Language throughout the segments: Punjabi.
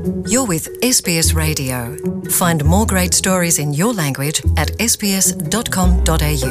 You're with SBS Radio. Find more great stories in your language at sbs.com.au.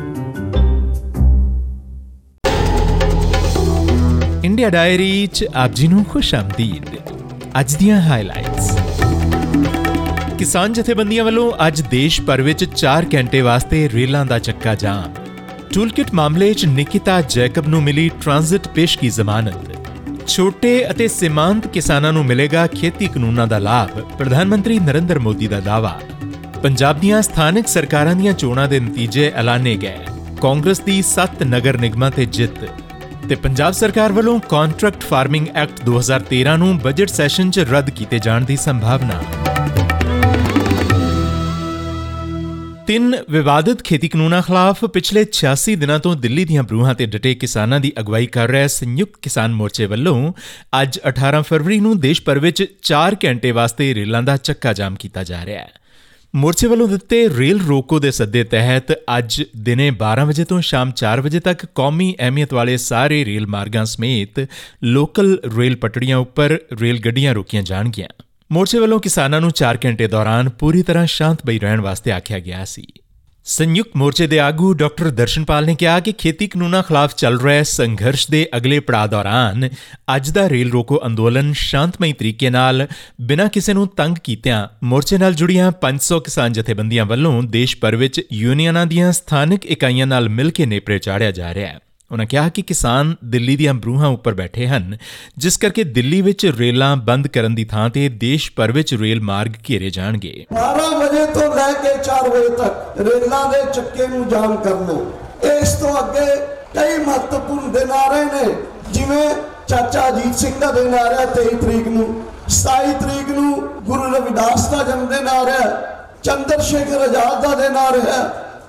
India diary 'ਚ ਆਪ ਜੀ ਨੂੰ ਖੁਸ਼ ਆਮਦੀਦ। ਅੱਜ ਦੀਆਂ ਹਾਈਲਾਈਟਸ। ਕਿਸਾਨ ਜਥੇਬੰਦੀਆਂ ਵੱਲੋਂ ਅੱਜ ਦੇਸ਼ ਭਰ ਵਿੱਚ 4 ਘੰਟੇ ਵਾਸਤੇ ਰੇਲਾਂ ਦਾ ਚੱਕਾ ਜਾਮ। ਟੂਲਕਿਟ ਮਾਮਲੇ 'ਚ ਨਿਕਿਤਾ ਜੈਕਬ ਨੂੰ ਮਿਲੀ ਟ੍ਰਾਂਜ਼ਿਟ ਪੇਸ਼ਗੀ ਜ਼ਮਾਨਤ। ਛੋਟੇ ਅਤੇ ਸੀਮਾਂਤ ਕਿਸਾਨਾਂ ਨੂੰ ਮਿਲੇਗਾ ਖੇਤੀ ਕਾਨੂੰਨਾਂ ਦਾ ਲਾਭ, ਪ੍ਰਧਾਨ ਮੰਤਰੀ ਨਰਿੰਦਰ ਮੋਦੀ ਦਾ ਦਾਅਵਾ। ਪੰਜਾਬ ਦੀਆਂ ਸਥਾਨਕ ਸਰਕਾਰਾਂ ਦੀਆਂ ਚੋਣਾਂ ਦੇ ਨਤੀਜੇ ਐਲਾਨੇ ਗਏ। ਕਾਂਗਰਸ ਦੀ 7 ਨਗਰ ਨਿਗਮਾਂ ਤੇ ਜਿੱਤ। ਤੇ ਪੰਜਾਬ ਸਰਕਾਰ ਵੱਲੋਂ ਕੰਟਰੈਕਟ ਫਾਰਮਿੰਗ ਐਕਟ 2013 ਨੂੰ ਬਜਟ ਸੈਸ਼ਨ 'ਚ ਰੱਦ ਕੀਤੇ ਜਾਣ ਦੀ ਸੰਭਾਵਨਾ। 3 ਵਿਵਾਦਤ ਖੇਤੀ ਕਾਨੂੰਨਾਂ ਖਿਲਾਫ ਪਿਛਲੇ 86 ਦਿਨਾਂ ਤੋਂ ਦਿੱਲੀ ਦੀਆਂ ਬਰੂਹਾਂ ਤੇ ਡਟੇ ਕਿਸਾਨਾਂ ਦੀ ਅਗਵਾਈ ਕਰ ਰਹੇ ਸੰਯੁਕਤ ਕਿਸਾਨ ਮੋਰਚੇ ਵੱਲੋਂ ਅੱਜ 18 ਫਰਵਰੀ ਨੂੰ ਦੇਸ਼ ਭਰ ਵਿੱਚ 4 ਘੰਟੇ ਵਾਸਤੇ ਰੇਲਾਂ ਦਾ ਚੱਕਾ ਜਾਮ ਕੀਤਾ ਜਾ ਰਿਹਾ ਹੈ। ਮੋਰਚੇ ਵੱਲੋਂ ਦਿੱਤੇ ਰੇਲ ਰੋਕੋ ਦੇ ਸੱਦੇ ਤਹਿਤ ਅੱਜ ਦਿਨੇ 12 ਵਜੇ ਤੋਂ ਸ਼ਾਮ 4 ਵਜੇ ਤੱਕ ਕੌਮੀ ਅਹਿਮੀਅਤ ਵਾਲੇ ਸਾਰੇ ਰੇਲ ਮਾਰਗਾਂ ਸਮੇਤ ਲੋਕਲ ਰੇਲ ਪਟੜੀਆਂ ਉੱਪਰ ਰੇਲ ਗੱਡੀਆਂ ਰੋਕੀਆਂ ਜਾਣਗੀਆਂ। ਮੋਰਚੇ ਵੱਲੋਂ ਕਿਸਾਨਾਂ ਨੂੰ 4 ਘੰਟੇ ਦੌਰਾਨ ਪੂਰੀ ਤਰ੍ਹਾਂ ਸ਼ਾਂਤਮਈ ਰਹਿਣ ਵਾਸਤੇ ਆਖਿਆ ਗਿਆ ਸੀ। ਸੰਯੁਕਤ ਮੋਰਚੇ ਦੇ ਆਗੂ ਡਾਕਟਰ ਦਰਸ਼ਨਪਾਲ ਨੇ ਕਿਹਾ ਕਿ ਖੇਤੀ ਕਾਨੂੰਨਾਂ ਖਿਲਾਫ ਚੱਲ ਰਹੇ ਸੰਘਰਸ਼ ਦੇ ਅਗਲੇ ਪੜਾਅ ਦੌਰਾਨ ਅੱਜ ਦਾ ਰੇਲ ਰੋਕੋ ਅੰਦੋਲਨ ਸ਼ਾਂਤਮਈ ਤਰੀਕੇ ਨਾਲ ਬਿਨਾਂ ਕਿਸੇ ਨੂੰ ਤੰਗ ਕੀਤਿਆਂ ਮੋਰਚੇ ਨਾਲ ਜੁੜੀਆਂ 500 ਕਿਸਾਨ ਜਥੇਬੰਦੀਆਂ ਵੱਲੋਂ ਦੇਸ਼ ਭਰ ਵਿੱਚ ਯੂਨੀਅਨਾਂ ਦੀਆਂ ਸਥਾਨਕ ਇਕਾਈਆਂ ਨਾਲ ਮਿਲ ਕੇ ਨੇਪਰੇ ਚਾੜਿਆ ਜਾ ਰਿਹਾ ਹੈ। ਉਨ੍ਹਾਂ ਕਿਹਾ ਕਿ ਕਿਸਾਨ ਦਿੱਲੀ ਦੀਆਂ ਬਰੂਹਾਂ ਉੱਪਰ ਬੈਠੇ ਹਨ, ਜਿਸ ਕਰਕੇ ਦਿੱਲੀ ਵਿੱਚ ਰੇਲਾਂ ਬੰਦ ਕਰਨ ਦੀ ਥਾਂ ਤੇ ਦੇਸ਼ ਭਰ ਵਿੱਚ ਰੇਲ ਮਾਰਗ ਘੇਰੇ ਜਾਣਗੇ। 12 ਵਜੇ ਤੋਂ ਲੈ ਕੇ 4 ਵਜੇ ਤੱਕ ਰੇਲਾਂ ਦੇ ਚੱਕੇ ਨੂੰ ਜਾਮ ਕਰਨਾ। ਇਸ ਤੋਂ ਅੱਗੇ ਕਈ ਮਹੱਤਵਪੂਰਨ ਦਿਨ ਆ ਰਹੇ ਨੇ, ਜਿਵੇਂ ਚਾਚਾ ਅਜੀਤ ਸਿੰਘ ਦਾ ਦਿਨ ਆ ਰਿਹਾ 23 ਤਰੀਕ ਨੂੰ, 27 ਤਰੀਕ ਨੂੰ ਗੁਰੂ ਰਵਿਦਾਸ ਦਾ ਜਨਮ ਦਿਨ ਆ ਰਿਹਾ, ਚੰਦਰ ਸ਼ੇਖਰ ਆਜ਼ਾਦ ਦਾ ਦਿਨ ਆ ਰਿਹਾ,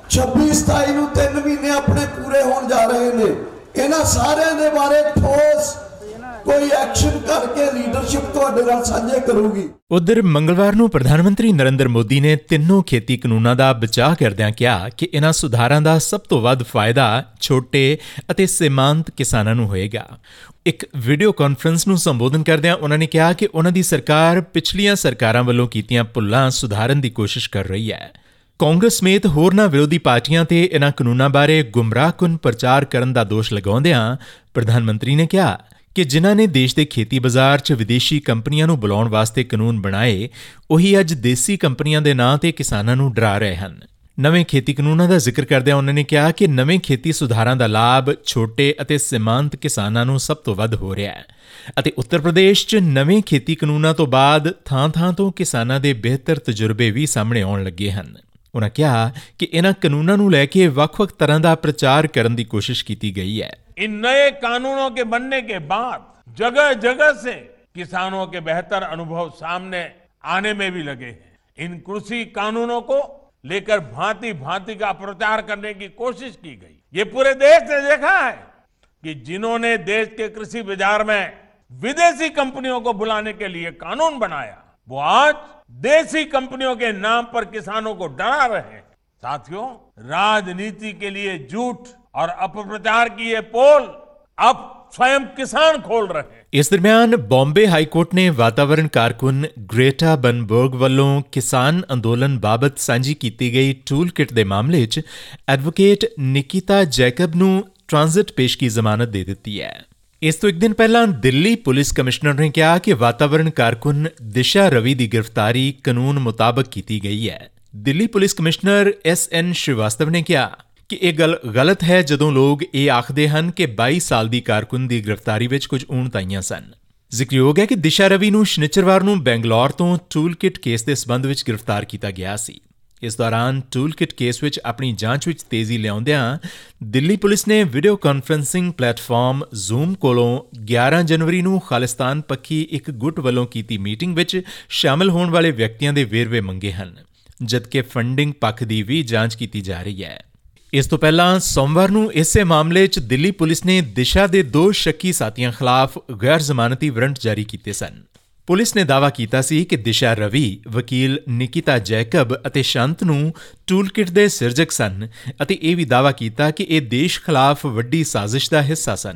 26-27 ਨੂੰ 3 ਮਹੀਨੇ ਆਪਣੇ ਪੂਰੇ ਹੋਣ ਜਾ ਰਹੇ ਨੇ। ਇਹਨਾਂ ਸਾਰਿਆਂ ਦੇ ਬਾਰੇ ਠੋਸ ਕੋਈ ਐਕਸ਼ਨ ਕਰਕੇ ਲੀਡਰਸ਼ਿਪ ਤੁਹਾਡੇ ਨਾਲ ਸਾਂਝੇ ਕਰੂਗੀ। ਉਧਰ ਮੰਗਲਵਾਰ ਨੂੰ ਪ੍ਰਧਾਨ ਮੰਤਰੀ ਨਰਿੰਦਰ ਮੋਦੀ ਨੇ ਤਿੰਨੋਂ ਖੇਤੀ ਕਾਨੂੰਨਾਂ ਦਾ ਬਚਾਅ ਕਰਦਿਆਂ ਕਿਹਾ ਕਿ ਇਹਨਾਂ ਸੁਧਾਰਾਂ ਦਾ ਸਭ ਤੋਂ ਵੱਧ ਫਾਇਦਾ ਛੋਟੇ ਅਤੇ ਸੀਮਾਂਤ ਕਿਸਾਨਾਂ ਨੂੰ ਹੋਏਗਾ। ਇੱਕ ਵੀਡੀਓ ਕਾਨਫਰੰਸ ਨੂੰ ਸੰਬੋਧਨ ਕਰਦਿਆਂ ਉਹਨਾਂ ਨੇ ਕਿਹਾ ਕਿ ਉਹਨਾਂ ਦੀ ਸਰਕਾਰ ਪਿਛਲੀਆਂ ਸਰਕਾਰਾਂ ਵੱਲੋਂ ਕੀਤੀਆਂ ਭੁੱਲਾਂ ਸੁਧਾਰਨ ਦੀ ਕੋਸ਼ਿਸ਼ ਕਰ ਰਹੀ ਹੈ। ਕਾਂਗਰਸ ਸਮੇਤ ਹੋਰਨਾਂ ਵਿਰੋਧੀ ਪਾਰਟੀਆਂ ਤੇ ਇਹਨਾਂ ਕਾਨੂੰਨਾਂ ਬਾਰੇ ਗੁੰਮਰਾਹਕੁਨ ਪ੍ਰਚਾਰ ਕਰਨ ਦਾ ਦੋਸ਼ ਲਗਾਉਂਦਿਆਂ ਪ੍ਰਧਾਨ ਮੰਤਰੀ ਨੇ ਕਿਹਾ ਕਿ ਜਿਨ੍ਹਾਂ ਨੇ ਦੇਸ਼ ਦੇ ਖੇਤੀ ਬਾਜ਼ਾਰ 'ਚ ਵਿਦੇਸ਼ੀ ਕੰਪਨੀਆਂ ਨੂੰ ਬੁਲਾਉਣ ਵਾਸਤੇ ਕਾਨੂੰਨ ਬਣਾਏ, ਉਹੀ ਅੱਜ ਦੇਸੀ ਕੰਪਨੀਆਂ ਦੇ ਨਾਂ ਤੇ ਕਿਸਾਨਾਂ ਨੂੰ ਡਰਾ ਰਹੇ ਹਨ। ਨਵੇਂ ਖੇਤੀ ਕਾਨੂੰਨਾਂ ਦਾ ਜ਼ਿਕਰ ਕਰਦਿਆਂ ਉਹਨਾਂ ਨੇ ਕਿਹਾ ਕਿ ਨਵੇਂ ਖੇਤੀ ਸੁਧਾਰਾਂ ਦਾ ਲਾਭ ਛੋਟੇ ਅਤੇ ਸੀਮਾਂਤ ਕਿਸਾਨਾਂ ਨੂੰ ਸਭ ਤੋਂ ਵੱਧ ਹੋ ਰਿਹਾ ਹੈ ਅਤੇ ਉੱਤਰ ਪ੍ਰਦੇਸ਼ 'ਚ ਨਵੇਂ ਖੇਤੀ ਕਾਨੂੰਨਾਂ ਤੋਂ ਬਾਅਦ ਥਾਂ-ਥਾਂ ਤੋਂ ਕਿਸਾਨਾਂ ਦੇ ਬਿਹਤਰ ਤਜਰਬੇ ਵੀ ਸਾਹਮਣੇ ਆਉਣ ਲੱਗੇ ਹਨ। ਉਨ੍ਹਾਂ ਕਿਹਾ ਕਿ ਇਹਨਾਂ ਕਾਨੂੰਨਾਂ ਨੂੰ ਲੈ ਕੇ ਵੱਖ-ਵੱਖ ਤਰ੍ਹਾਂ ਦਾ ਪ੍ਰਚਾਰ ਕਰਨ ਦੀ ਕੋਸ਼ਿਸ਼ ਕੀਤੀ ਗਈ ਹੈ। इन नए कानूनों के बनने के बाद जगह जगह से किसानों के बेहतर अनुभव सामने आने में भी लगे हैं। इन कृषि कानूनों को लेकर भांति भांति का प्रचार करने की कोशिश की गई। ये पूरे देश ने देखा है कि जिन्होंने देश के कृषि बाजार में विदेशी कंपनियों को बुलाने के लिए कानून बनाया, वो आज देसी कंपनियों के नाम पर किसानों को डरा रहे हैं। साथियों, राजनीति के लिए झूठ और अपप्रचार की ये पोल अब स्वयं किसान खोल रहे हैं। ਇਸ ਦਰਮਿਆਨ ਬੰਬੇ ਹਾਈ ਕੋਰਟ ਨੇ ਵਾਤਾਵਰਣ ਕਾਰਕੁਨ ਗ੍ਰੇਟਾ ਬਨਬਰਗ ਵੱਲੋਂ ਕਿਸਾਨ ਅੰਦੋਲਨ ਬਾਬਤ ਸਾਂਝੀ ਕੀਤੀ ਗਈ ਟੂਲ ਕਿਟ ਦੇ ਮਾਮਲੇ 'ਚ ਐਡਵੋਕੇਟ ਨਿਕਿਤਾ ਜੈਕਬ ਨੂੰ ਟ੍ਰਾਂਜ਼ਿਟ ਪੇਸ਼ਗੀ ਜ਼ਮਾਨਤ ਦੇ ਦਿੱਤੀ ਹੈ। ਇਸ ਤੋਂ ਇੱਕ ਦਿਨ ਪਹਿਲਾਂ ਦਿੱਲੀ ਪੁਲਿਸ ਕਮਿਸ਼ਨਰ ਨੇ ਕਿਹਾ ਕਿ ਵਾਤਾਵਰਣ ਕਾਰਕੁਨ ਦਿਸ਼ਾ ਰਵੀ ਦੀ ਗ੍ਰਿਫਤਾਰੀ ਕਾਨੂੰਨ ਮੁਤਾਬਕ ਕੀਤੀ ਗਈ ਹੈ। Delhi police commissioner S.N. Shrivastava ਨੇ ਕਿਹਾ ਕਿ ਇਹ ਗੱਲ ਗਲਤ ਹੈ ਜਦੋਂ ਲੋਕ ਇਹ ਆਖਦੇ ਹਨ ਕਿ 22 ਸਾਲ ਦੀ ਕਾਰਕੁਨ ਦੀ ਗ੍ਰਿਫਤਾਰੀ ਵਿੱਚ ਕੁਝ ਊਣਤਾਈਆਂ ਸਨ। ਜ਼ਿਕਰਯੋਗ ਹੈ ਕਿ ਦਿਸ਼ਾ ਰਵੀ ਨੂੰ ਸ਼ਨਿਚਰਵਾਰ ਨੂੰ ਬੈਂਗਲੌਰ ਤੋਂ ਟੂਲ ਕਿਟ ਕੇਸ ਦੇ ਸਬੰਧ ਵਿੱਚ ਗ੍ਰਿਫਤਾਰ ਕੀਤਾ ਗਿਆ ਸੀ। ਇਸ ਦੌਰਾਨ ਟੂਲ ਕਿਟ ਕੇਸ ਵਿੱਚ ਆਪਣੀ ਜਾਂਚ ਵਿੱਚ ਤੇਜ਼ੀ ਲਿਆਉਂਦਿਆਂ ਦਿੱਲੀ ਪੁਲਿਸ ਨੇ ਵੀਡੀਓ ਕਾਨਫਰੰਸਿੰਗ ਪਲੇਟਫਾਰਮ ਜ਼ੂਮ ਕੋਲੋਂ 11 ਜਨਵਰੀ ਨੂੰ ਖਾਲਿਸਤਾਨ ਪੱਖੀ ਇੱਕ ਗੁੱਟ ਵੱਲੋਂ ਕੀਤੀ ਮੀਟਿੰਗ ਵਿੱਚ ਸ਼ਾਮਲ ਹੋਣ ਵਾਲੇ ਵਿਅਕਤੀਆਂ ਦੇ ਵੇਰਵੇ ਮੰਗੇ ਹਨ, ਜਦਕਿ ਫੰਡਿੰਗ ਪੱਖ ਦੀ ਵੀ ਜਾਂਚ ਕੀਤੀ ਜਾ ਰਹੀ ਹੈ। ਇਸ ਤੋਂ ਪਹਿਲਾਂ ਸੋਮਵਾਰ ਨੂੰ ਇਸੇ ਮਾਮਲੇ 'ਚ ਦਿੱਲੀ ਪੁਲਿਸ ਨੇ ਦਿਸ਼ਾ ਦੇ 2 ਸ਼ੱਕੀ ਸਾਥੀਆਂ ਖਿਲਾਫ ਗੈਰ ਜ਼ਮਾਨਤੀ ਵਾਰੰਟ ਜਾਰੀ ਕੀਤੇ ਸਨ। ਪੁਲਿਸ ਨੇ ਦਾਅਵਾ ਕੀਤਾ ਸੀ ਕਿ ਦਿਸ਼ਾ ਰਵੀ, ਵਕੀਲ ਨਿਕਿਤਾ ਜੈਕਬ ਅਤੇ ਸ਼ਾਂਤਨੂ ਟੂਲ ਕਿਟ ਦੇ ਸਿਰਜਕ ਸਨ ਅਤੇ ਇਹ ਵੀ ਦਾਅਵਾ ਕੀਤਾ ਕਿ ਇਹ ਦੇਸ਼ ਖਿਲਾਫ ਵੱਡੀ ਸਾਜ਼ਿਸ਼ ਦਾ ਹਿੱਸਾ ਸਨ।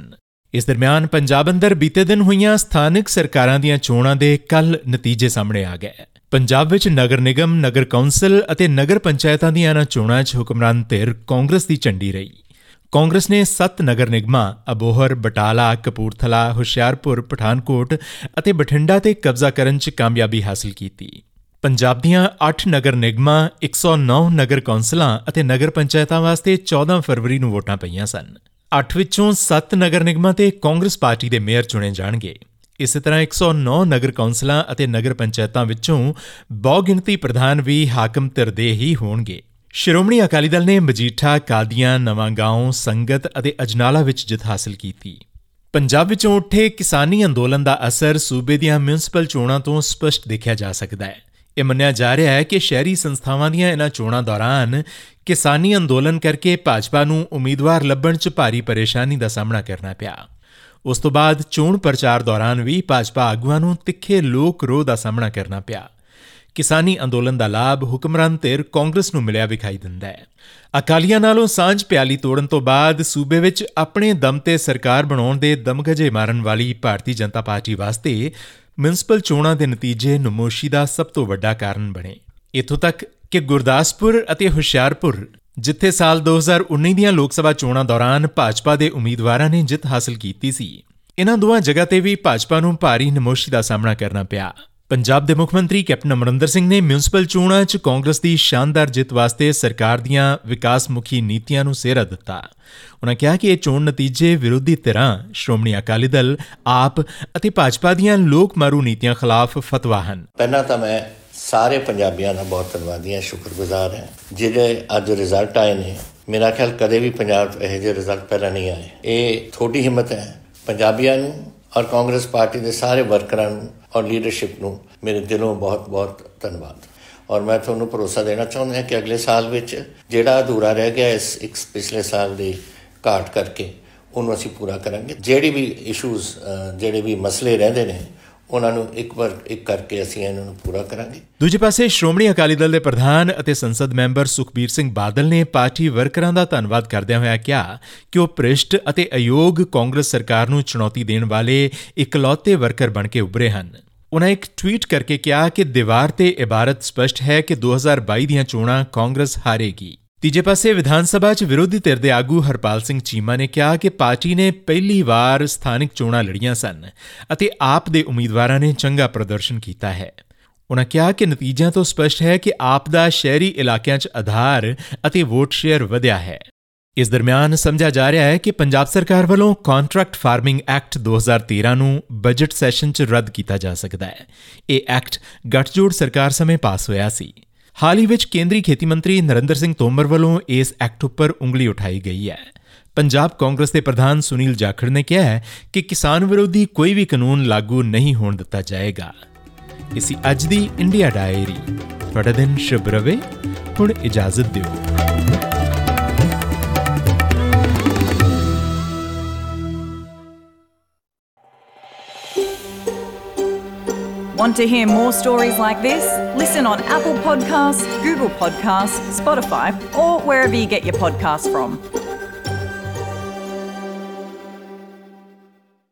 ਇਸ ਦਰਮਿਆਨ ਪੰਜਾਬ ਅੰਦਰ ਬੀਤੇ ਦਿਨ ਹੋਈਆਂ ਸਥਾਨਕ ਸਰਕਾਰਾਂ ਦੀਆਂ ਚੋਣਾਂ ਦੇ ਕੱਲ੍ਹ ਨਤੀਜੇ ਸਾਹਮਣੇ ਆ ਗਏ। ਪੰਜਾਬ ਵਿੱਚ ਨਗਰ ਨਿਗਮ, ਨਗਰ ਕੌਂਸਲ ਅਤੇ ਨਗਰ ਪੰਚਾਇਤਾਂ ਦੀਆਂ ਇਹਨਾਂ ਚੋਣਾਂ 'ਚ ਹੁਕਮਰਾਨ ਧਿਰ ਕਾਂਗਰਸ ਦੀ ਝੰਡੀ ਰਹੀ। ਕਾਂਗਰਸ ਨੇ 7 ਨਗਰ ਨਿਗਮਾਂ ਅਬੋਹਰ, ਬਟਾਲਾ, ਕਪੂਰਥਲਾ, ਹੁਸ਼ਿਆਰਪੁਰ, ਪਠਾਨਕੋਟ ਅਤੇ ਬਠਿੰਡਾ ਤੇ ਕਬਜ਼ਾ ਕਰਨ 'ਚ ਕਾਮਯਾਬੀ ਹਾਸਲ ਕੀਤੀ। ਪੰਜਾਬ ਦੀਆਂ 8 ਨਗਰ ਨਿਗਮਾਂ, 109 ਨਗਰ ਕੌਂਸਲਾਂ ਅਤੇ ਨਗਰ ਪੰਚਾਇਤਾਂ ਵਾਸਤੇ 14 ਫਰਵਰੀ ਨੂੰ ਵੋਟਾਂ ਪਈਆਂ ਸਨ। 8 ਵਿੱਚੋਂ 7 ਨਗਰ ਨਿਗਮਾਂ ਤੇ ਕਾਂਗਰਸ ਪਾਰਟੀ ਦੇ ਮੇਅਰ ਚੁਣੇ ਜਾਣਗੇ। ਇਸੇ ਤਰ੍ਹਾਂ 109 ਨਗਰ ਕੌਂਸਲਾਂ ਅਤੇ ਨਗਰ ਪੰਚਾਇਤਾਂ ਵਿੱਚੋਂ ਬਹੁਗਿਣਤੀ ਪ੍ਰਧਾਨ ਵੀ ਹਾਕਮ ਧਿਰ ਦੇ ਹੀ ਹੋਣਗੇ। ਸ਼੍ਰੋਮਣੀ ਅਕਾਲੀ ਦਲ ਨੇ ਮਜੀਠਾ, ਕਾਦੀਆਂ, ਨਵਾਂਗਾਉਂ, ਸੰਗਤ ਅਤੇ ਅਜਨਾਲਾ ਵਿੱਚ ਜਿੱਤ ਹਾਸਲ ਕੀਤੀ। ਪੰਜਾਬ ਵਿੱਚੋਂ ਉੱਠੇ ਕਿਸਾਨੀ ਅੰਦੋਲਨ ਦਾ ਅਸਰ ਸੂਬੇ ਦੀਆਂ ਮਿਊਨਿਸਪਲ ਚੋਣਾਂ ਤੋਂ ਸਪਸ਼ਟ ਦੇਖਿਆ ਜਾ ਸਕਦਾ ਹੈ। ਇਹ ਮੰਨਿਆ ਜਾ ਰਿਹਾ ਹੈ ਕਿ ਸ਼ਹਿਰੀ ਸੰਸਥਾਵਾਂ ਦੀਆਂ ਇਨ੍ਹਾਂ ਚੋਣਾਂ ਦੌਰਾਨ ਕਿਸਾਨੀ ਅੰਦੋਲਨ ਕਰਕੇ ਭਾਜਪਾ ਨੂੰ ਉਮੀਦਵਾਰ ਲੱਭਣ 'ਚ ਭਾਰੀ ਪਰੇਸ਼ਾਨੀ ਦਾ ਸਾਹਮਣਾ ਕਰਨਾ ਪਿਆ। ਉਸ ਤੋਂ ਬਾਅਦ ਚੋਣ ਪ੍ਰਚਾਰ ਦੌਰਾਨ ਵੀ ਭਾਜਪਾ ਆਗੂਆਂ ਨੂੰ ਤਿੱਖੇ ਲੋਕ ਰੋਹ ਦਾ ਸਾਹਮਣਾ ਕਰਨਾ ਪਿਆ। ਕਿਸਾਨੀ ਅੰਦੋਲਨ ਦਾ ਲਾਭ ਹੁਕਮਰਾਨ ਧਿਰ ਕਾਂਗਰਸ ਨੂੰ ਮਿਲਿਆ ਵਿਖਾਈ ਦਿੰਦਾ ਹੈ। ਅਕਾਲੀਆਂ ਨਾਲੋਂ ਸਾਂਝ ਪਿਆਲੀ ਤੋੜਨ ਤੋਂ ਬਾਅਦ ਸੂਬੇ ਵਿੱਚ ਆਪਣੇ ਦਮ ਤੇ ਸਰਕਾਰ ਬਣਾਉਣ ਦੇ ਦਮਗਜੇ ਮਾਰਨ ਵਾਲੀ ਭਾਰਤੀ ਜਨਤਾ ਪਾਰਟੀ ਵਾਸਤੇ ਮਿਊਨਿਸਪਲ ਚੋਣਾਂ ਦੇ ਨਤੀਜੇ ਨਮੋਸ਼ੀ ਦਾ ਸਭ ਤੋਂ ਵੱਡਾ ਕਾਰਨ ਬਣੇ। ਇੱਥੋਂ ਤੱਕ ਕਿ ਗੁਰਦਾਸਪੁਰ ਅਤੇ ਹੁਸ਼ਿਆਰਪੁਰ, ਜਿੱਥੇ ਸਾਲ 2019 ਦੀਆਂ ਲੋਕ ਸਭਾ ਚੋਣਾਂ ਦੌਰਾਨ ਭਾਜਪਾ ਦੇ ਉਮੀਦਵਾਰਾਂ ਨੇ ਜਿੱਤ ਹਾਸਲ ਕੀਤੀ ਸੀ, ਇਨ੍ਹਾਂ ਦੋਵਾਂ ਜਗ੍ਹਾ ਤੇ ਵੀ ਭਾਜਪਾ ਨੂੰ ਭਾਰੀ ਨਮੋਸ਼ੀ ਦਾ ਸਾਹਮਣਾ ਕਰਨਾ ਪਿਆ। ਪੰਜਾਬ ਦੇ ਮੁੱਖ ਮੰਤਰੀ ਕੈਪਟਨ ਅਮਰਿੰਦਰ ਸਿੰਘ ਨੇ ਮਿਊਨਿਸਪਲ ਚੋਣਾਂ 'ਚ ਕਾਂਗਰਸ ਦੀ ਸ਼ਾਨਦਾਰ ਜਿੱਤ ਵਾਸਤੇ ਸਰਕਾਰ ਦੀਆਂ ਵਿਕਾਸਮੁਖੀ ਨੀਤੀਆਂ ਨੂੰ ਸਿਹਰਾ ਦਿੱਤਾ। ਉਨ੍ਹਾਂ ਕਿਹਾ ਕਿ ਇਹ ਚੋਣ ਨਤੀਜੇ ਵਿਰੋਧੀ ਧਿਰਾਂ, ਸ਼੍ਰੋਮਣੀ ਅਕਾਲੀ ਦਲ, ਆਪ ਅਤੇ ਭਾਜਪਾ ਦੀਆਂ ਲੋਕ ਮਾਰੂ ਨੀਤੀਆਂ ਖਿਲਾਫ ਫਤਵਾ ਹਨ। ਪਹਿਲਾਂ ਤਾਂ ਮੈਂ ਸਾਰੇ ਪੰਜਾਬੀਆਂ ਦਾ ਬਹੁਤ ਧੰਨਵਾਦੀ ਹਾਂ, ਸ਼ੁਕਰਗੁਜ਼ਾਰ ਹਾਂ ਜਿਹੜੇ ਅੱਜ ਰਿਜ਼ਲਟ ਆਏ ਨੇ। ਮੇਰਾ ਖਿਆਲ ਕਦੇ ਵੀ ਪੰਜਾਬ 'ਚ ਇਹੋ ਜਿਹੇ ਰਿਜ਼ਲਟ ਪਹਿਲਾਂ ਨਹੀਂ ਆਏ। ਇਹ ਥੋੜੀ ਹਿੰਮਤ ਹੈ ਪੰਜਾਬੀਆਂ ਨੂੰ ਔਰ ਕਾਂਗਰਸ ਪਾਰਟੀ ਦੇ ਸਾਰੇ ਵਰਕਰਾਂ ਨੂੰ ਔਰ ਲੀਡਰਸ਼ਿਪ ਨੂੰ ਮੇਰੇ ਦਿਲੋਂ ਬਹੁਤ ਬਹੁਤ ਧੰਨਵਾਦ। ਔਰ ਮੈਂ ਤੁਹਾਨੂੰ ਭਰੋਸਾ ਦੇਣਾ ਚਾਹੁੰਦਾ ਹਾਂ ਕਿ ਅਗਲੇ ਸਾਲ ਵਿੱਚ ਜਿਹੜਾ ਅਧੂਰਾ ਰਹਿ ਗਿਆ ਇਸ ਪਿਛਲੇ ਸਾਲ ਦੀ ਘਾਟ ਕਰਕੇ ਉਹਨੂੰ ਅਸੀਂ ਪੂਰਾ ਕਰਾਂਗੇ। ਜਿਹੜੇ ਵੀ ਇਸ਼ੂਜ਼, ਜਿਹੜੇ ਵੀ ਮਸਲੇ ਰਹਿੰਦੇ ਨੇ ਉਹਨਾਂ ਨੂੰ ਇੱਕ ਵਾਰ ਇੱਕ ਕਰਕੇ ਅਸੀਂ ਇਹਨਾਂ ਨੂੰ ਪੂਰਾ ਕਰਾਂਗੇ। ਦੂਜੇ ਪਾਸੇ ਸ਼੍ਰੋਮਣੀ ਅਕਾਲੀ ਦਲ ਦੇ ਪ੍ਰਧਾਨ ਅਤੇ ਸੰਸਦ ਮੈਂਬਰ ਸੁਖਬੀਰ ਸਿੰਘ ਬਾਦਲ ਨੇ ਪਾਰਟੀ ਵਰਕਰਾਂ ਦਾ ਧੰਨਵਾਦ ਕਰਦਿਆਂ ਹੋਇਆ ਕਿਹਾ ਕਿ ਉਹ ਭ੍ਰਿਸ਼ਟ ਅਤੇ ਅਯੋਗ ਕਾਂਗਰਸ ਸਰਕਾਰ ਨੂੰ ਚੁਣੌਤੀ ਦੇਣ ਵਾਲੇ ਇਕਲੌਤੇ ਵਰਕਰ ਬਣ ਕੇ ਉੱਭਰੇ ਹਨ। ਉਨ੍ਹਾਂ ਇੱਕ ਟਵੀਟ ਕਰਕੇ ਕਿਹਾ ਕਿ ਦੀਵਾਰ ਤੇ ਇਬਾਰਤ ਸਪਸ਼ਟ ਹੈ ਕਿ 2022 ਦੀਆਂ ਚੋਣਾਂ ਕਾਂਗਰਸ ਹਾਰੇਗੀ। ਤੀਜੇ ਪਾਸੇ ਵਿਧਾਨ ਸਭਾ 'ਚ ਵਿਰੋਧੀ ਧਿਰ ਦੇ ਆਗੂ ਹਰਪਾਲ ਸਿੰਘ ਚੀਮਾ ਨੇ ਕਿਹਾ ਕਿ ਪਾਰਟੀ ਨੇ ਪਹਿਲੀ ਵਾਰ ਸਥਾਨਕ ਚੋਣਾਂ ਲੜੀਆਂ ਸਨ ਅਤੇ ਆਪ ਦੇ ਉਮੀਦਵਾਰਾਂ ਨੇ ਚੰਗਾ ਪ੍ਰਦਰਸ਼ਨ ਕੀਤਾ ਹੈ। ਉਨ੍ਹਾਂ ਕਿਹਾ ਕਿ ਨਤੀਜਿਆਂ ਤੋਂ ਸਪਸ਼ਟ ਹੈ ਕਿ ਆਪ ਦਾ ਸ਼ਹਿਰੀ ਇਲਾਕਿਆਂ 'ਚ ਆਧਾਰ ਅਤੇ ਵੋਟ ਸ਼ੇਅਰ ਵਧਿਆ ਹੈ। ਇਸ ਦਰਮਿਆਨ ਸਮਝਿਆ ਜਾ ਰਿਹਾ ਹੈ ਕਿ ਪੰਜਾਬ ਸਰਕਾਰ ਵੱਲੋਂ ਕੰਟਰੈਕਟ ਫਾਰਮਿੰਗ ਐਕਟ 2013 ਨੂੰ ਬਜਟ ਸੈਸ਼ਨ 'ਚ ਰੱਦ ਕੀਤਾ ਜਾ ਸਕਦਾ ਹੈ। ਇਹ ਐਕਟ ਗੱਠਜੋੜ ਸਰਕਾਰ ਸਮੇਂ ਪਾਸ ਹੋਇਆ ਸੀ। ਹਾਲ ਹੀ ਵਿੱਚ ਕੇਂਦਰੀ ਖੇਤੀ ਮੰਤਰੀ ਨਰਿੰਦਰ ਸਿੰਘ ਤੋਮਰ ਵੱਲੋਂ ਇਸ ਐਕਟ ਉੱਪਰ ਉਂਗਲੀ ਉਠਾਈ ਗਈ ਹੈ। ਪੰਜਾਬ ਕਾਂਗਰਸ ਦੇ ਪ੍ਰਧਾਨ ਸੁਨੀਲ ਜਾਖੜ ਨੇ ਕਿਹਾ ਹੈ ਕਿ ਕਿਸਾਨ ਵਿਰੋਧੀ ਕੋਈ ਵੀ ਕਾਨੂੰਨ ਲਾਗੂ ਨਹੀਂ ਹੋਣ ਦਿੱਤਾ ਜਾਏਗਾ। ਇਸੀ ਅੱਜ ਦੀ ਇੰਡੀਆ ਡਾਇਰੀ। ਤੁਹਾਡਾ ਦਿਨ ਸ਼ੁਭ ਰਵੇ। ਹੁਣ ਇਜਾਜ਼ਤ ਦਿਓ। Want to hear more stories like this? Listen on Apple Podcasts, Google Podcasts, Spotify, or wherever you get your podcasts from.